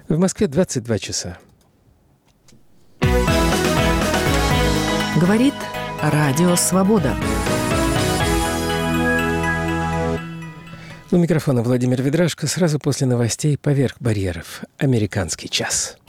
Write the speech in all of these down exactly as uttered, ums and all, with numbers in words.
В Москве двадцать два часа. Говорит Радио Свобода. У микрофона Владимир Ведрашко. Сразу после новостей «Поверх барьеров». Американский час.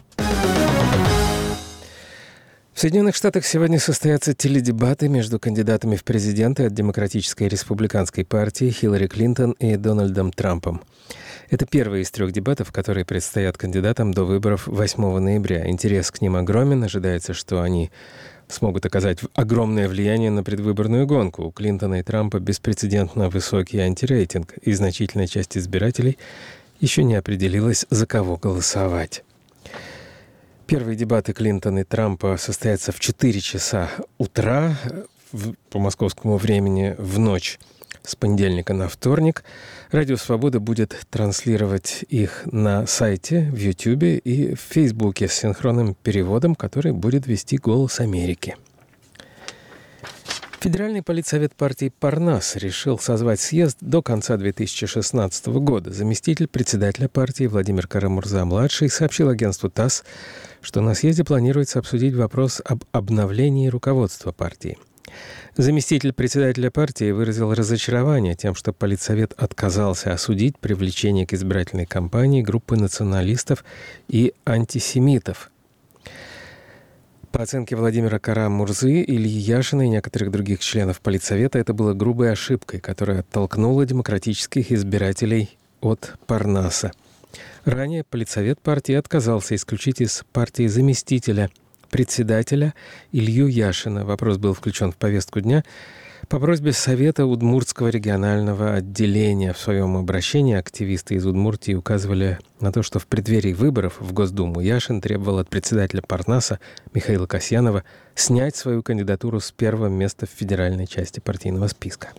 В Соединенных Штатах сегодня состоятся теледебаты между кандидатами в президенты от Демократической и Республиканской партии Хиллари Клинтон и Дональдом Трампом. Это первые из трех дебатов, которые предстоят кандидатам до выборов восьмого ноября. Интерес к ним огромен. Ожидается, что они смогут оказать огромное влияние на предвыборную гонку. У Клинтона и Трампа беспрецедентно высокий антирейтинг, и значительная часть избирателей еще не определилась, за кого голосовать. Первые дебаты Клинтона и Трампа состоятся в четыре часа утра по московскому времени в ночь с понедельника на вторник. Радио «Свобода» будет транслировать их на сайте, в Ютьюбе и в Фейсбуке с синхронным переводом, который будет вести «Голос Америки». Федеральный политсовет партии «Парнас» решил созвать съезд до конца две тысячи шестнадцатого года. Заместитель председателя партии Владимир Кара-Мурза-младший сообщил агентству ТАСС, что на съезде планируется обсудить вопрос об обновлении руководства партии. Заместитель председателя партии выразил разочарование тем, что политсовет отказался осудить привлечение к избирательной кампании группы националистов и антисемитов. По оценке Владимира Кара-Мурзы, Ильи Яшина и некоторых других членов политсовета, это было грубой ошибкой, которая оттолкнула демократических избирателей от Парнаса. Ранее политсовет партии отказался исключить из партии заместителя председателя Илью Яшина. Вопрос был включен в повестку дня по просьбе Совета Удмуртского регионального отделения. В своем обращении активисты из Удмуртии указывали на то, что в преддверии выборов в Госдуму Яшин требовал от председателя Парнаса Михаила Касьянова снять свою кандидатуру с первого места в федеральной части партийного списка.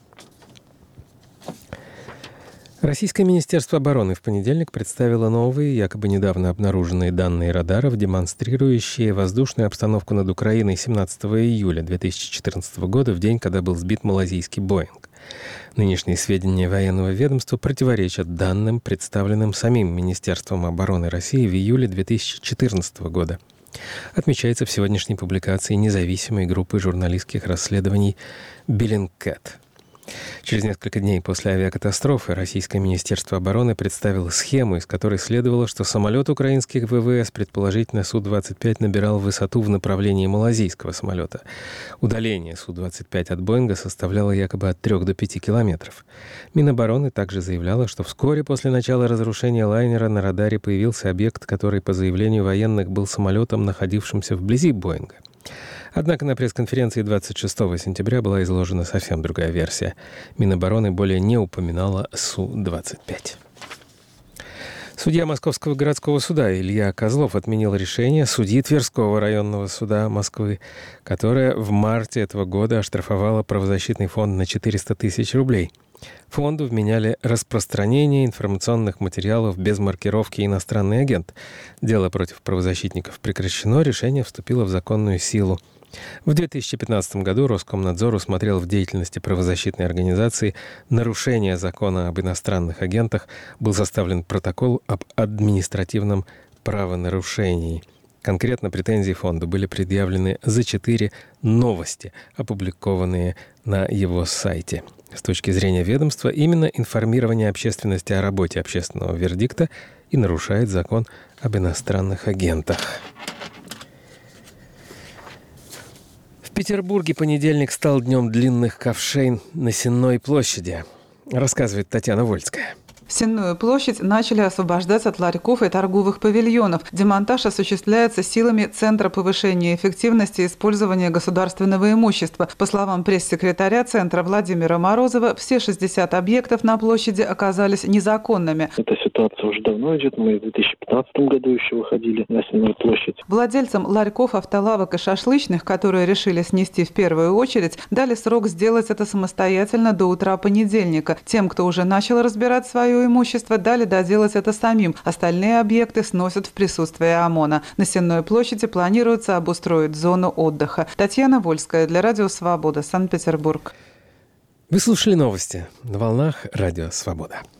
Российское Министерство обороны в понедельник представило новые, якобы недавно обнаруженные данные радаров, демонстрирующие воздушную обстановку над Украиной семнадцатого июля две тысячи четырнадцатого года, в день, когда был сбит малазийский «Боинг». Нынешние сведения военного ведомства противоречат данным, представленным самим Министерством обороны России в июле две тысячи четырнадцатого года. Отмечается в сегодняшней публикации независимой группы журналистских расследований «Bellingcat». Через несколько дней после авиакатастрофы Российское Министерство обороны представило схему, из которой следовало, что самолет украинских ВВС, предположительно Су двадцать пять, набирал высоту в направлении малазийского самолета. Удаление Су двадцать пять от Боинга составляло якобы от трёх до пяти километров. Минобороны также заявляло, что вскоре после начала разрушения лайнера на радаре появился объект, который, по заявлению военных, был самолетом, находившимся вблизи Боинга. Однако на пресс-конференции двадцать шестого сентября была изложена совсем другая версия. Минобороны более не упоминала Су двадцать пять. Судья Московского городского суда Илья Козлов отменил решение судьи Тверского районного суда Москвы, которое в марте этого года оштрафовало правозащитный фонд на четыреста тысяч рублей. Фонду вменяли распространение информационных материалов без маркировки «иностранный агент». Дело против правозащитников прекращено, решение вступило в законную силу. В две тысячи пятнадцатом году Роскомнадзор усмотрел в деятельности правозащитной организации нарушение закона об иностранных агентах, был составлен протокол об административном правонарушении. Конкретно претензии фонду были предъявлены за четыре новости, опубликованные на его сайте. С точки зрения ведомства, именно информирование общественности о работе общественного вердикта и нарушает закон об иностранных агентах. В Петербурге понедельник стал днем длинных ковшей на Сенной площади, рассказывает Татьяна Вольская. Сенную площадь начали освобождать от ларьков и торговых павильонов. Демонтаж осуществляется силами Центра повышения эффективности использования государственного имущества. По словам пресс-секретаря Центра Владимира Морозова, все шестьдесят объектов на площади оказались незаконными. Эта ситуация уже давно идет. Мы в две тысячи пятнадцатом году еще выходили на Сенную площадь. Владельцам ларьков, автолавок и шашлычных, которые решили снести в первую очередь, дали срок сделать это самостоятельно до утра понедельника. Тем, кто уже начал разбирать свое имущество, дали доделать это самим. Остальные объекты сносят в присутствии ОМОНа. На Сенной площади планируется обустроить зону отдыха. Татьяна Вольская для Радио Свобода, Санкт-Петербург. Вы слушали новости на волнах Радио Свобода.